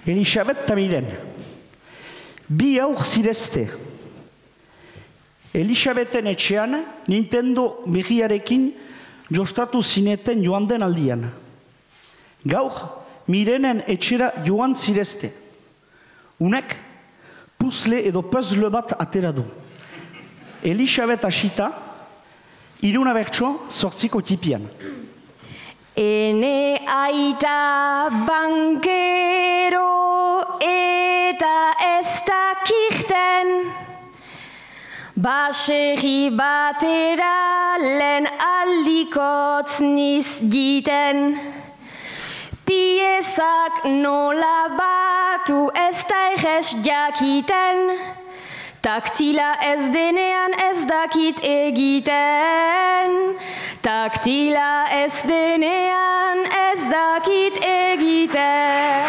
Elisabet eta Miren. Bi aur zirezte. Elisabeten etxean Nintendo berriarekin jostatu zineten joan den aldian. Gaur Mirenen etxera joan zirezte. Unek puzzle edo puzzle bat atera du. Elisabet hasita, 3 bertso 8 tipian. Ene aita bankero eta ez dakirten, baserri batera lehen aldikotz niz diten. Piezak nola batu ez da errez jakiten, taktila ez denean ez dakit egiten. Taktila ez denean ez dakit egiten.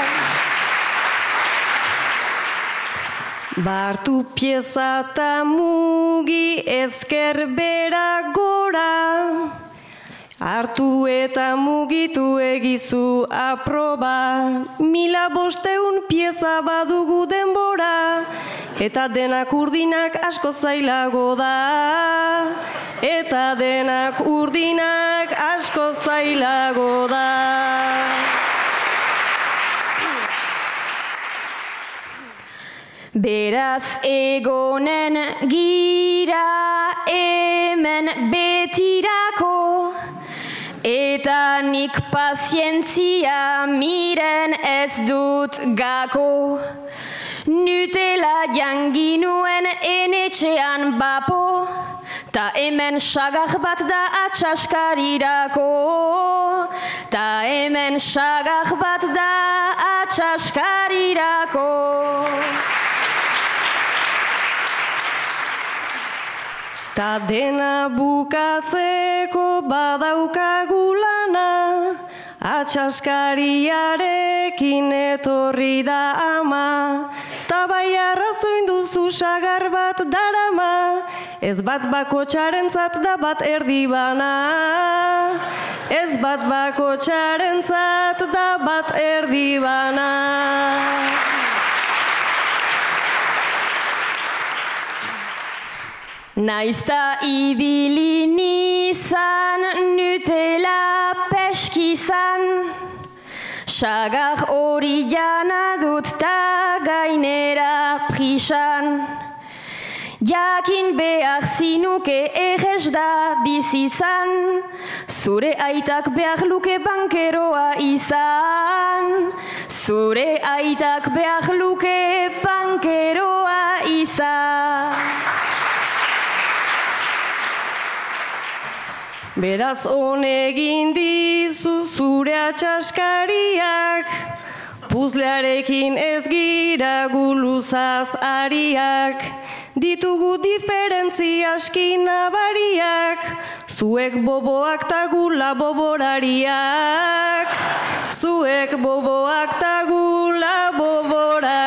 Bartu pieza eta mugi ezker bera gora, hartu eta mugitu egizu aproba. 1500 pieza badugu denbora, eta denak urdinak asko zailago da. Eta denak urdinak asko zailago da. Beraz egonen gira hemen betirako, eta nik pazientzia Miren ez dut gako. Nutela janginuen enetxean bapo, ta hemen sagar bat da atxaskarirako. Ta hemen sagar bat da atxaskarirako. Ta dena bukatzeko badaukagu lana, atxaskariarekin etorri da ama. Ta bai arrazoin duzu sagar bat darama, ez bat bakotxarentzat da bat erdi bana. Ez bat bakotxarentzat da bat erdi bana. Naizta ibili nizan Nutella peskizan, sagar hori jana dut ta gainera prisan. Jakin behar zinuke errez da bizizan, zure aitak behar luke bankeroa izan. Zure aitak behar luke bankeroa izan. Beraz honegin dizu zure atxaskariak, puzlearekin ez gira guluzaz ariak. Ditugu diferentzi aski nabariak, zuek boboak ta gula boborariak. Zuek boboak ta gula boborariak.